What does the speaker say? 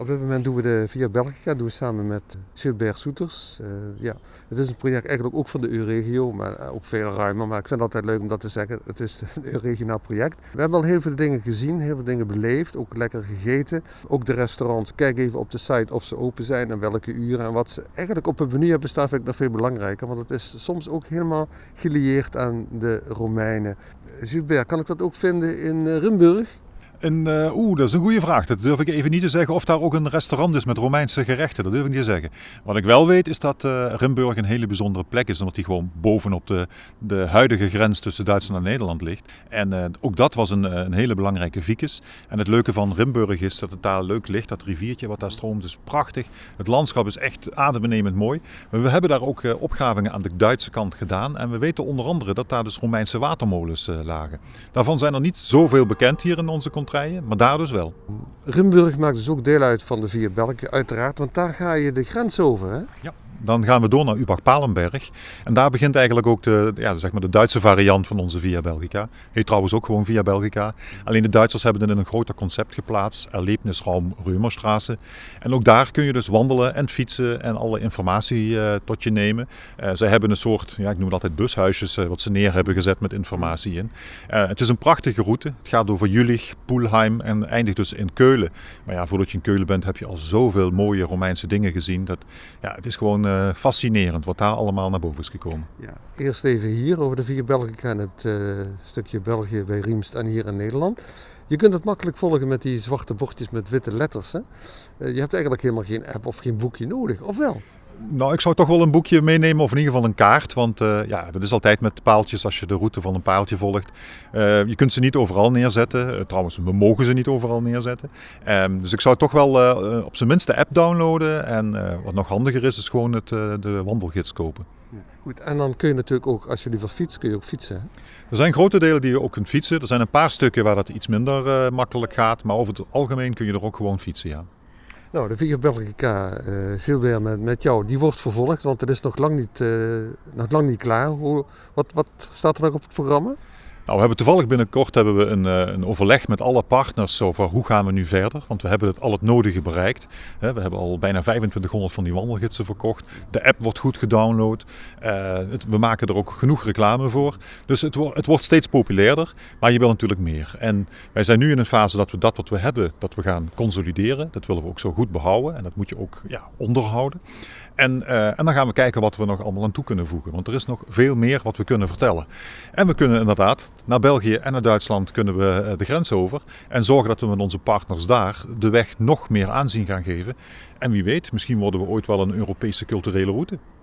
Op dit moment doen we de Via Belgica doen we samen met Gilbert Soeters. Het is een project eigenlijk ook van de EU-regio, maar ook veel ruimer. Maar ik vind het altijd leuk om dat te zeggen. Het is een regionaal project. We hebben al heel veel dingen gezien, heel veel dingen beleefd, ook lekker gegeten. Ook de restaurants, kijk even op de site of ze open zijn en welke uren. En wat ze eigenlijk op een menu hebben staan vind ik nog veel belangrijker. Want het is soms ook helemaal gelieerd aan de Romeinen. Gilbert, kan ik dat ook vinden in Rimburg? Dat is een goede vraag. Dat durf ik even niet te zeggen of daar ook een restaurant is met Romeinse gerechten. Dat durf ik niet te zeggen. Wat ik wel weet is dat Rimburg een hele bijzondere plek is. Omdat die gewoon bovenop de huidige grens tussen Duitsland en Nederland ligt. En ook dat was een hele belangrijke vicus. En het leuke van Rimburg is dat het daar leuk ligt. Dat riviertje wat daar stroomt is prachtig. Het landschap is echt adembenemend mooi. Maar we hebben daar ook opgravingen aan de Duitse kant gedaan. En we weten onder andere dat daar dus Romeinse watermolens lagen. Daarvan zijn er niet zoveel bekend hier in onze contraien, maar daar dus wel. Rimburg maakt dus ook deel uit van de Via Belgica, uiteraard, want daar ga je de grens over, hè? Ja. Dan gaan we door naar Übach-Palenberg. En daar begint eigenlijk ook de Duitse variant van onze Via Belgica. Heet trouwens ook gewoon Via Belgica. Alleen de Duitsers hebben het in een groter concept geplaatst. Erlebnisraum Römerstraße. En ook daar kun je dus wandelen en fietsen en alle informatie tot je nemen. Zij hebben een soort, ik noem het altijd bushuisjes, wat ze neer hebben gezet met informatie in. Het is een prachtige route. Het gaat over Jülich, Pulheim en eindigt dus in Keulen. Maar ja, voordat je in Keulen bent heb je al zoveel mooie Romeinse dingen gezien. Het is gewoon fascinerend wat daar allemaal naar boven is gekomen. Ja. Eerst even hier over de Via Belgica en het stukje België bij Riemst en hier in Nederland. Je kunt het makkelijk volgen met die zwarte bordjes met witte letters. Hè? Je hebt eigenlijk helemaal geen app of geen boekje nodig, of wel? Nou, ik zou toch wel een boekje meenemen of in ieder geval een kaart. Want dat is altijd met paaltjes als je de route van een paaltje volgt. Je kunt ze niet overal neerzetten. Trouwens, we mogen ze niet overal neerzetten. Dus ik zou toch wel op zijn minst de app downloaden. En wat nog handiger is gewoon de wandelgids kopen. Ja. Goed, en dan kun je natuurlijk ook, als je liever fietst, kun je ook fietsen. Hè? Er zijn grote delen die je ook kunt fietsen. Er zijn een paar stukken waar dat iets minder makkelijk gaat. Maar over het algemeen kun je er ook gewoon fietsen, ja. Nou, de Via Belgica, Gilbert, met jou, die wordt vervolgd, want het is nog lang niet klaar. Wat staat er nog op het programma? Nou, we hebben toevallig binnenkort een overleg met alle partners over hoe gaan we nu verder. Want we hebben al het nodige bereikt. We hebben al bijna 2500 van die wandelgidsen verkocht. De app wordt goed gedownload. We maken er ook genoeg reclame voor. Dus het wordt steeds populairder, maar je wil natuurlijk meer. En wij zijn nu in een fase dat we dat wat we hebben, dat we gaan consolideren. Dat willen we ook zo goed behouden en dat moet je ook onderhouden. En dan gaan we kijken wat we nog allemaal aan toe kunnen voegen. Want er is nog veel meer wat we kunnen vertellen. En we kunnen inderdaad naar België en naar Duitsland kunnen we de grens over. En zorgen dat we met onze partners daar de weg nog meer aanzien gaan geven. En wie weet, misschien worden we ooit wel een Europese culturele route.